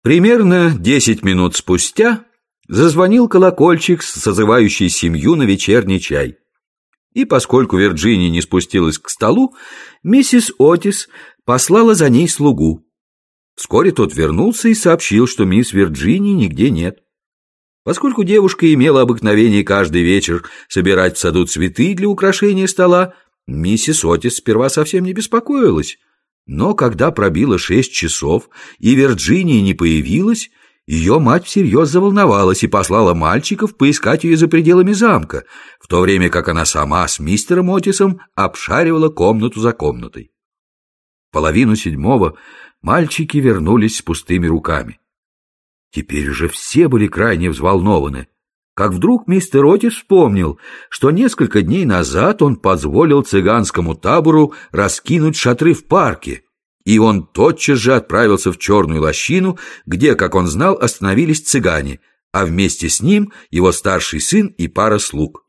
Примерно 10 минут спустя зазвонил колокольчик, созывающий семью на вечерний чай. И поскольку Вирджиния не спустилась к столу, миссис Отис послала за ней слугу. Вскоре тот вернулся и сообщил, что мисс Вирджинии нигде нет. Поскольку девушка имела обыкновение каждый вечер собирать в саду цветы для украшения стола, миссис Отис сперва совсем не беспокоилась. Но когда пробило 6 часов и Вирджиния не появилась, ее мать всерьез заволновалась и послала мальчиков поискать ее за пределами замка, в то время как она сама с мистером Отисом обшаривала комнату за комнатой. В 6:30 мальчики вернулись с пустыми руками. Теперь уже все были крайне взволнованы, как вдруг мистер Отис вспомнил, что несколько дней назад он позволил цыганскому табору раскинуть шатры в парке, и он тотчас же отправился в Черную лощину, где, как он знал, остановились цыгане, а вместе с ним его старший сын и пара слуг.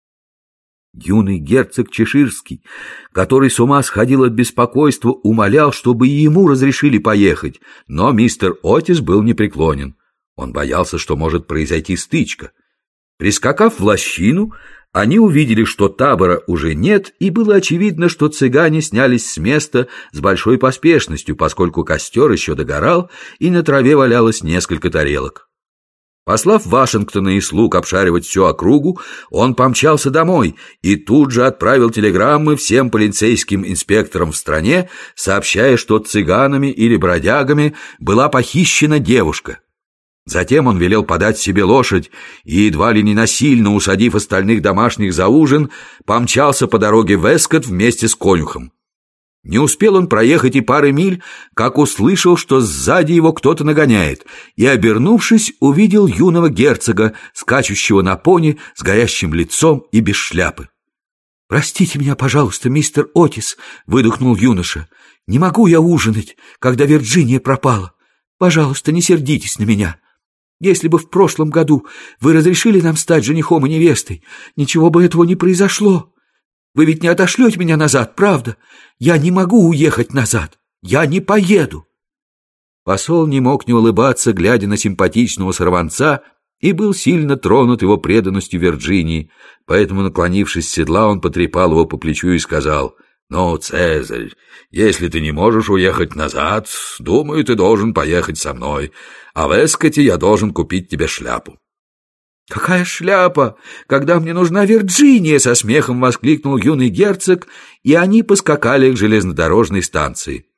Юный герцог Чеширский, который с ума сходил от беспокойства, умолял, чтобы и ему разрешили поехать, но мистер Отис был непреклонен. Он боялся, что может произойти стычка. Прискакав в лощину, они увидели, что табора уже нет, и было очевидно, что цыгане снялись с места с большой поспешностью, поскольку костер еще догорал, и на траве валялось несколько тарелок. Послав Вашингтона и слуг обшаривать всю округу, он помчался домой и тут же отправил телеграммы всем полицейским инспекторам в стране, сообщая, что цыганами или бродягами была похищена девушка. Затем он велел подать себе лошадь и, едва ли не насильно усадив остальных домашних за ужин, помчался по дороге в Эскот вместе с конюхом. Не успел он проехать и пары миль, как услышал, что сзади его кто-то нагоняет, и, обернувшись, увидел юного герцога, скачущего на пони с горящим лицом и без шляпы. «Простите меня, пожалуйста, мистер Отис», — выдохнул юноша. «Не могу я ужинать, когда Вирджиния пропала. Пожалуйста, не сердитесь на меня. Если бы в прошлом году вы разрешили нам стать женихом и невестой, ничего бы этого не произошло. Вы ведь не отошлете меня назад, правда? Я не могу уехать назад. Я не поеду». Посол не мог не улыбаться, глядя на симпатичного сорванца, и был сильно тронут его преданностью Вирджинии, поэтому, наклонившись с седла, он потрепал его по плечу и сказал: «Ну, Цезарь, если ты не можешь уехать назад, думаю, ты должен поехать со мной, а в Эскоте я должен купить тебе шляпу». «Какая шляпа, когда мне нужна Вирджиния!» — со смехом воскликнул юный герцог, и они поскакали к железнодорожной станции.